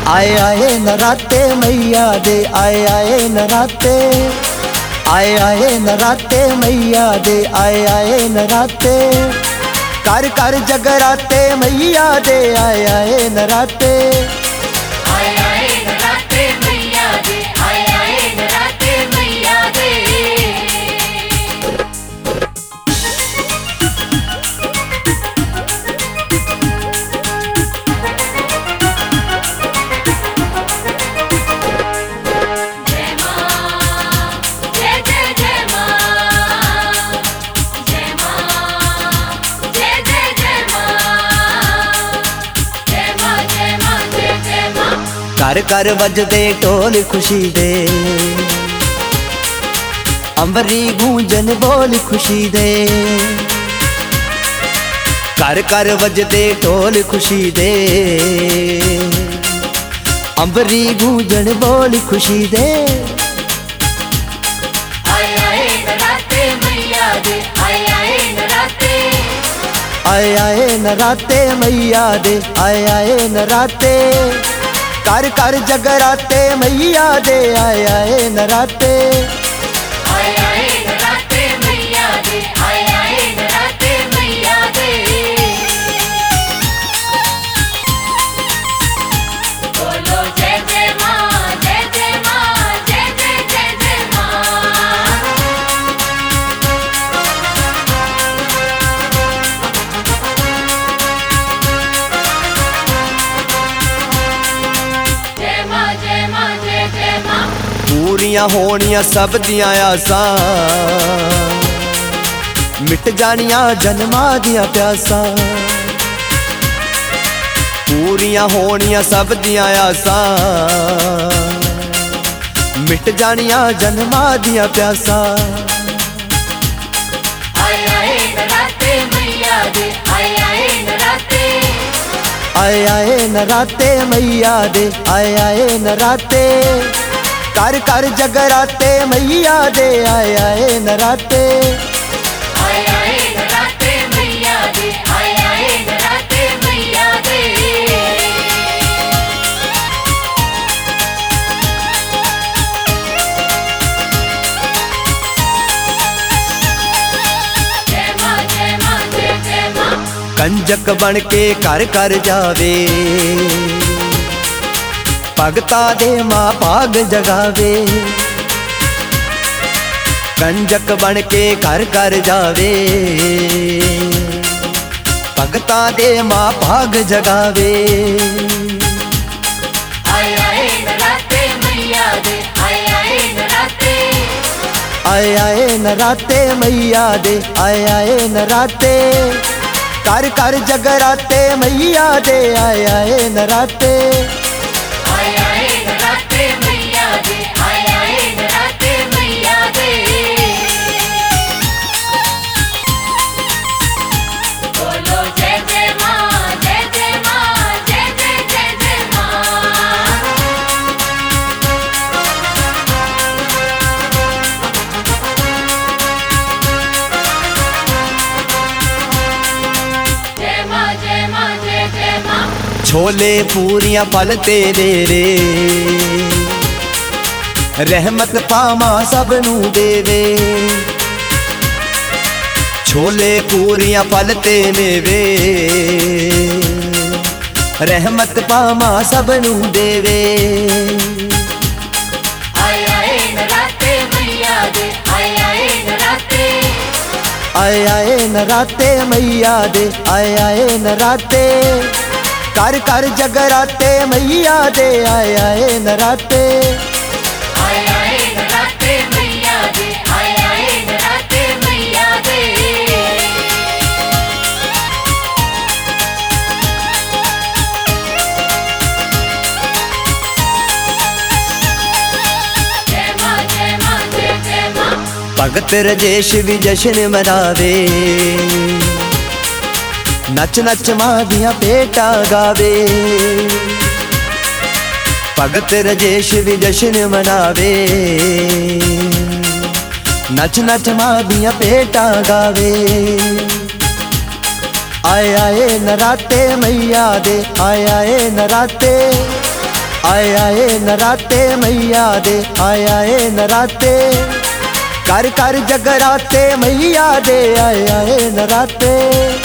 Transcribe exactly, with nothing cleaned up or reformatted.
आए आए नराते मैया दे, आए आए नराते, आए आए नराते मैया दे, आए आए नराते, कर कर जगराते मैया दे, आए आए नराते, आए आए नराते मैया दे, आए आए नराते मैया दे। कर कर वजदे ढोल खुशी दे, अंबरी गूंजन बोल खुशी दे, कर कर वजदे ढोल खुशी दे, अंबरी गूंजन बोल खुशी दे। आए आए नराते मैया दे, आए आए नराते, आए आए नराते मैया दे, आए आए नराते, कर कर जगराते मैया दे, आए आए नराते, आए आए नराते मैया दे, आए आए नराते मैया दे। बोलो जय जय माँ, जय जय माँ, जय जय जय जय माँ। जय माँ जय माँ जय जय माँ। पूरियां होनियां सब दियां आसां, मिट जानियां जन्मां दियां प्यासां, पूरियां होनियां सब दियां आसां, मिट जानियां जन्मां दियां प्यासां। आए आए नराते मैया दे, आए आए नराते, आए आए नराते मैया दे, आए आए नराते, कर कर जगराते मैया दे, आए आए नराते, आए आए नराते मैया दे, आए आए नराते मैया दे। जय माँ जय माँ जय जय माँ। कंजक बन के कर कर जावे, भगता दे मां भाग जगावे, कंजक बन के कर कर जावे, भगता दे मां भाग जगावे। आए आए नराते मैया दे, आए आए नराते, आए आए नराते मैया दे, आए आए नराते, कर कर जगराते मैया दे, आए आए नराते, आए आए नराते मैया दे, आए आए नराते मैया दे। बोलो जय जय माँ, जय जय माँ, जय जय जय जय माँ। जय माँ जय माँ जय जय माँ। छोले पूरियां फल तेरे रे, रहमत पावा सब नू देवे, छोले पूरियां फल तेरे वे, रहमत पावा सब नू देवे। आए आए नराते मैया दे, आए आए नराते, आए आए नराते मैया दे, आए आए नराते, कर कर जगराते मैया दे, आए आए नराते, आए आए नराते मैया दे, आए आए नराते मैया दे। जय माँ जय माँ जय जय माँ। भगत रजेश भी जश्न मनावे, नच नच मां दियां पेटा गावे, भगत रजेश भी जश्न मनावे, नच नच मां दियां पेटा गावे। आए आए नराते मैया दे, आए आए नराते, आए आए नराते मैया दे, आए आए नराते, कर कर जगराते मैया दे, आए आए नराते।